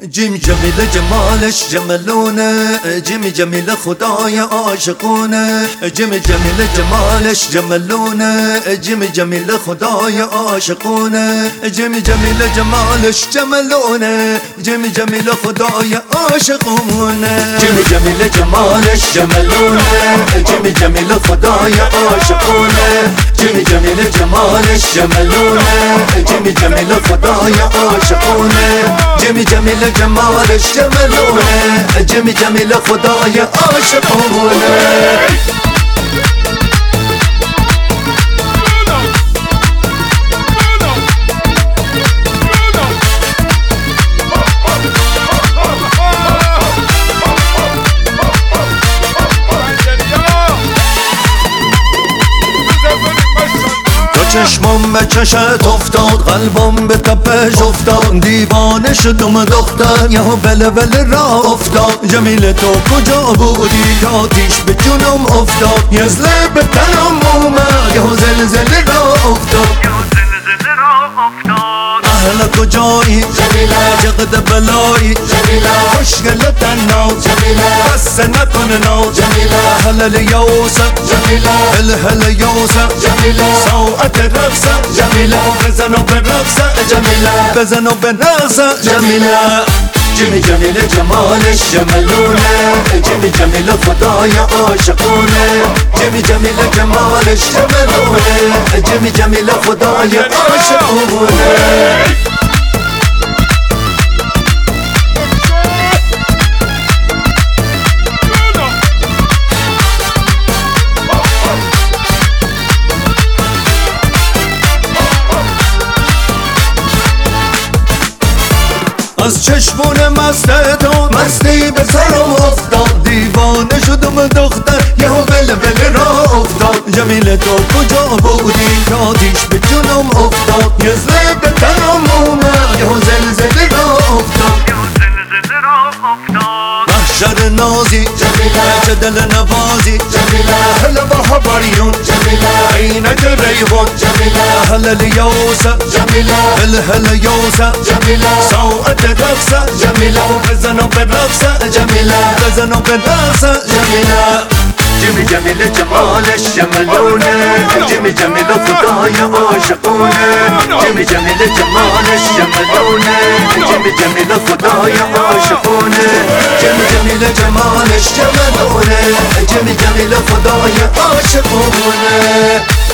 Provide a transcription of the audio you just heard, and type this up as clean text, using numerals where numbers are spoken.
جيم جميل جمالش جملونه، جيم جميل خداي عاشقونه، جيم جميل جمالش جملونه، جيم جميل خداي عاشقونه، جيم جميل جمالش جملونه، جيم جميل خداي عاشقونه، جيم جميل جمالش جملونه، جيم جميل خداي عاشقونه، جيم جميل جمالش جملونه، جيم جميل خداي عاشقونه، جيم جميل جمالش جملونه، جيم جميل خداي عاشقونه. چشمم به چشت افتاد، قلبم به تپش افتاد، دیوانه شدم دختر، یه بله بله را افتاد. جمیل تو کجا بودی که آتیش به جونم افتاد، یه زله به تنم اومد، یه زلزله را افتاد. اهل کجایی جمیله، چقدر بلایی جمیله، خوشگل تنها جمیله، بس نکن ناو جمیله، اهل لیوسه جمیله، هل یوسه جمیله، ساعت رقصه جمیله، بزنو به رقصه جمیله، بزنو به رقصه جمیله. جیمی جمیل جمالش جملونه، جیمی جمیل خدای عاشقونه، جیمی جمیل جمالش جملونه، جیمی جمیل خدای عاشقونه. از چشمون مست تو مستی به سرم افتاد، دیوانه شدم دختر، یه بله بله را افتاد. جمیل تو کجا بودی که آتیش به جونم افتاد، یه زله به تنم اومد، یه زلزله را افتاد. محشر نازی جمیله، چه دل نوازی جمیله، اهل بهاریون جمیله، عینک ریحون جمیله، اهل لیوسه جمیله، هل یوسه جمیله، ساعت رقصه جمیله، بزنو به رقصه جمیله، بزنو به رقصه جمیله. جیمی جمیل جمالش جملونه، جیمی جمیل خدای عاشقونه، جیمی جمیل جمالش جملونه، جیمی جمیل خدای عاشقونه، جیمی جمیل جمالش جملونه، جیمی جمیل خدای عاشقونه.